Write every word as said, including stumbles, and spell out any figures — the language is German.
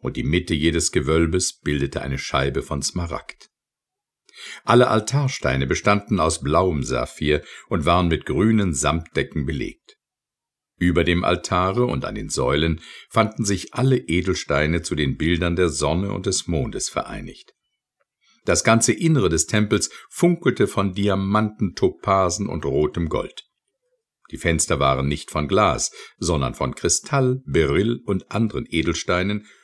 und die Mitte jedes Gewölbes bildete eine Scheibe von Smaragd. Alle Altarsteine bestanden aus blauem Saphir und waren mit grünen Samtdecken belegt. Über dem Altare und an den Säulen fanden sich alle Edelsteine zu den Bildern der Sonne und des Mondes vereinigt. Das ganze Innere des Tempels funkelte von Diamanten, Topasen und rotem Gold. Die Fenster waren nicht von Glas, sondern von Kristall, Beryl und anderen Edelsteinen